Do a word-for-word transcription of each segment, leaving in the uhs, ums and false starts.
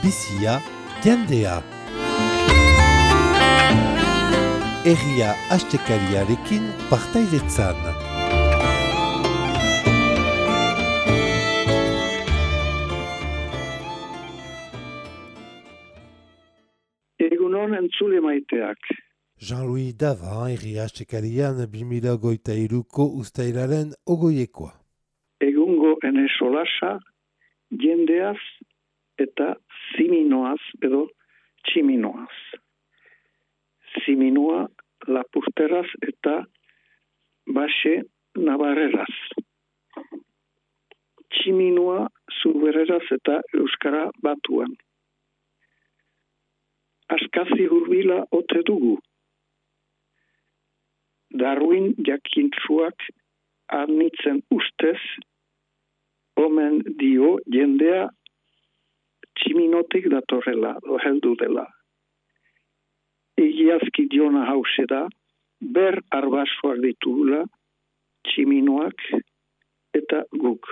bizia, jendea. Herria astekariarekin partaidetzan. Egunon entzule maiteak. Jean-Louis Davan, herria astekarian bi mila hogeita hiruko uztailaren ogoiekoa. Egungo ene solasa, jendeaz eta ziminoaz edo tximinoaz. Ziminoa lapurteraz eta base navarreraz. Tximinoa zubereraz eta euskara batuan. Askazi hurbila ote dugu. Darwin jakintsuak arnitzen ustez, omen dio jendea tximinotik datorrela, do heldu dela. Egiazki diona hause da, ber arbasoak ditugula, tximinoak eta guk.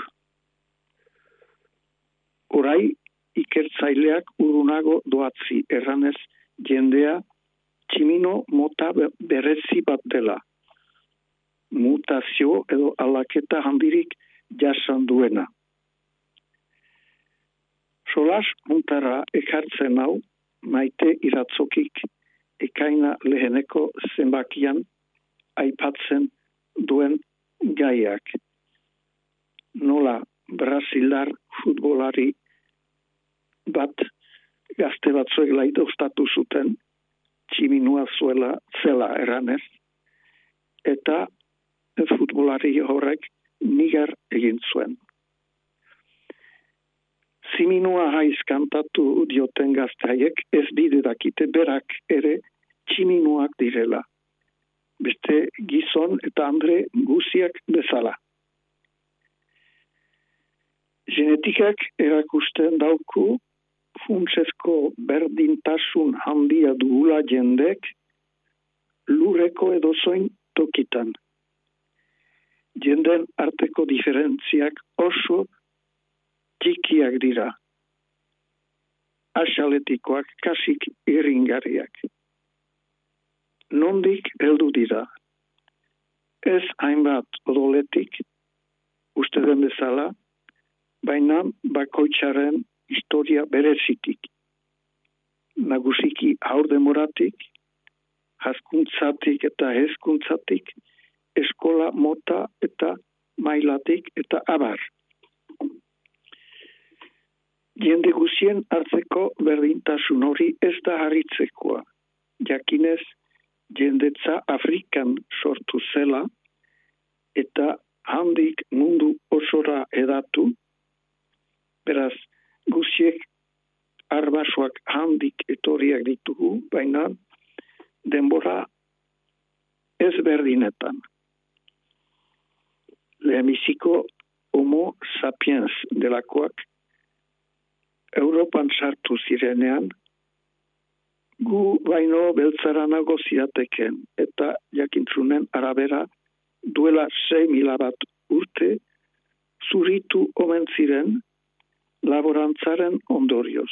Orai, ikertzaileak urunago doatzi erranez jendea tximino mota berezi bat dela. Mutazio edo aldaketa handirik jasan duena. Solas muntara ekartzen hau maite iratzokik ekaina leheneko zenbakian aipatzen duen gaiak. Nola Brasildar futbolari bat gazte batzuek laidostatu zuten tximinua zuela zela eranez, eta futbolari horrek nigar egin zuen. Ziminua haiz kantatu dioten gaztaiek ez bide dakite berak ere tximinuak direla. Beste gizon eta andre guziak bezala. Genetikak erakusten dauku funtsezko berdintasun handia dugula jendek lurreko edozoin tokitan. Jenden arteko diferentziak oso txikiak dira. Asaletikoak kasik irringariak. Nondik heldu dira. Ez hainbat odoletik, uste den bezala, baina bakoitzaren historia berezitik. Nagusiki haurdemoratik, hazkuntzatik eta hezkuntzatik, eskola mota eta mailatik eta abar. Jende guzien hartzeko berdintasun hori ez da harritzekoa. Jakinez, jendetza Afrikan sortu zela eta handik mundu osora edatu, beraz, guziek arbasoak handik etorriak ditugu, baina denbora ez berdinetan. Lehenbiziko homo sapiens delakoak Europan sartu zirenean, gu baino beltzaranago zirateken, eta jakintzunen arabera duela sei mila bat urte zuritu omen ziren laborantzaren ondorioz.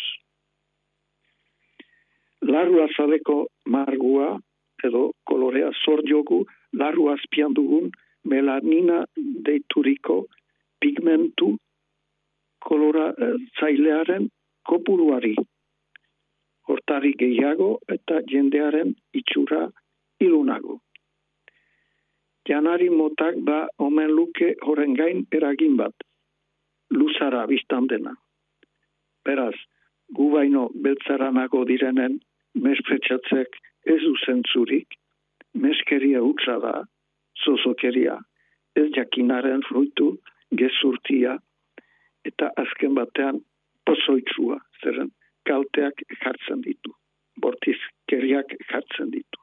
Larru azaleko margua edo kolorea zor jogu larru azpian dugun melanina deituriko pigmentu koloratzailearen kopuruari. Hortari gehiago eta jendearen itxura ilunago. Janari motak ba omen luke horren gain eragin bat. Luzara biztan dena. Beraz, gu baino beltzaranago direnen mespretxatzek ez uzen zurik, meskeria utza da, zozokeria, ez jakinaren fruitu, gezurtia, eta azken batean pozoitzua, zeren kalteak jartzen ditu, bortizkeriak jartzen ditu.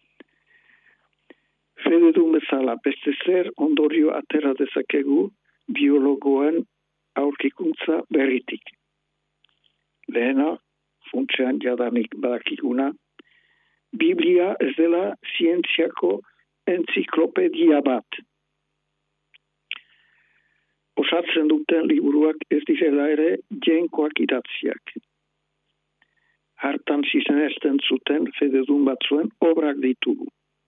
Fede du bezala, beste zer ondorio atera dezakegu biologoen aurkikuntza berritik. Lehena, funtsean jadanik badakiguna, Biblia ez dela zientziako entziklopedia bat. Osatzen duten liburuak ez direla ere jenkoak idatziak. hartan sizenesten zuten fededun batzuen obrak ditugu.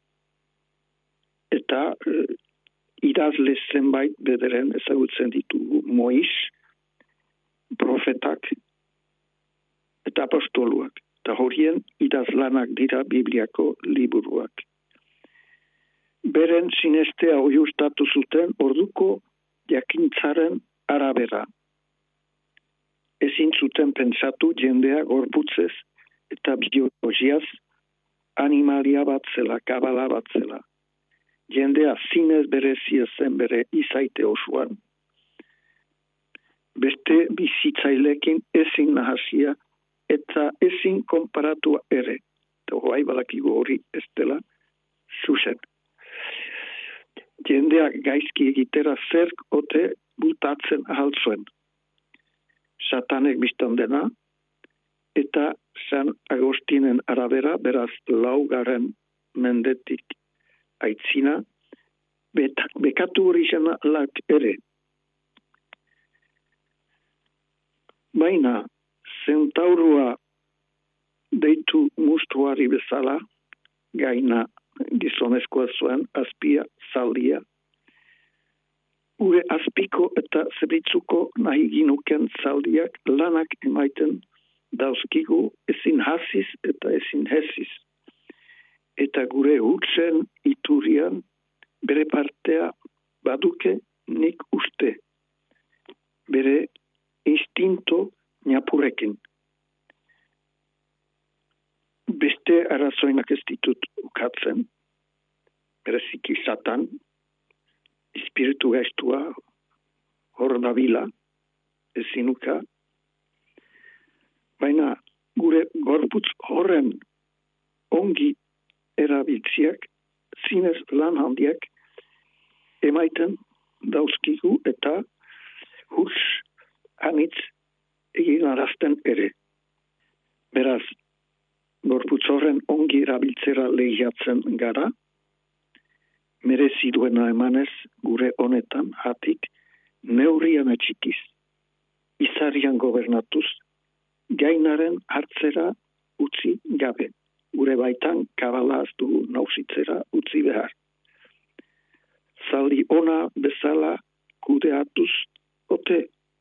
Eta e, idazle zenbait bederen ezagutzen ditugu. Mois, profetak eta apostoluak. Eta horien idazlanak dira Bibliako liburuak. Beren sinestea oiustatu zuten orduko jakintzaren arabera. Ezin zuten pentsatu jendea gorputzez eta biologiaz animalia bat zela, kabala bat zela. Jendea zinez berezia zen bere izaite osoan. Beste bizitzailekin ezin nahasia eta ezin konparatua ere. Eta hoai badakigu hori ez dela zuzen. Jendeak gaizki egitera zerk ote bultatzen ahal zuen. Satanek biztan dena, eta San Agostinen arabera, beraz laugaren mendetik aitzina, bekatu originalak ere. Baina, zentaurua deitu mustuari bezala, gaina gizonezkoa zuen, azpia, zaldia, gure azpiko eta zerbitzuko nahi ginuken zaldiak lanak emaiten dauzkigu ezin hasiz eta ezin hesiz. Eta gure hutsen iturian bere partea baduke nik uste. Bere instinto napurekin. Beste arazoinak ez ditut ukatzen. Bereziki Satan, espiritu gaiztua hor dabila, ezinuka. Baina gure gorputz horren ongi erabiltziak, zinez lan handiak emaiten dauzkigu eta huts anitz egin arazten ere. Beraz, gorputz horren ongi erabiltzera lehiatzen gara, merezi duena emanez gure honetan hatik neurrian atxikiz, izarian gobernatuz, gainaren hartzera utzi gabe, gure baitan kabalaz dugu nausitzera utzi behar. Zaldi ona bezala kudeatuz ote,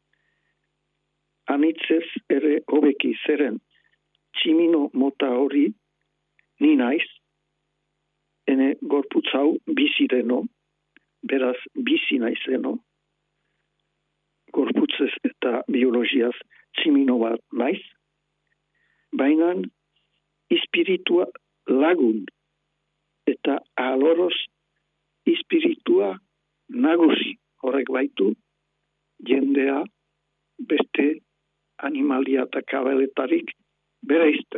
anitzez ere hobeki zeren tximino mota hori ni naiz, ene gorputz hau bizi deno, beraz bizi naizeno, gorputzez eta biologiaz tximino bat naiz, baina espiritua lagun eta aloroz espiritua nagusi horrek baitu jendea beste animalia eta kabeletarik bereizten.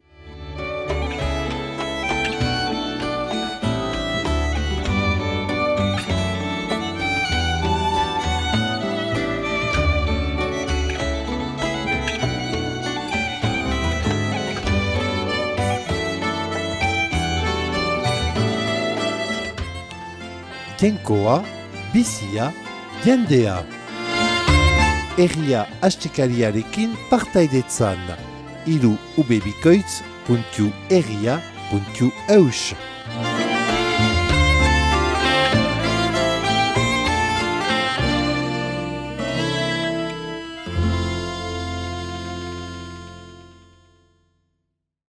Jainkoa, bizia, jendea. Herria astekariarekin partaidetzan. Hiru ubebikoitz puntu herria puntu eus.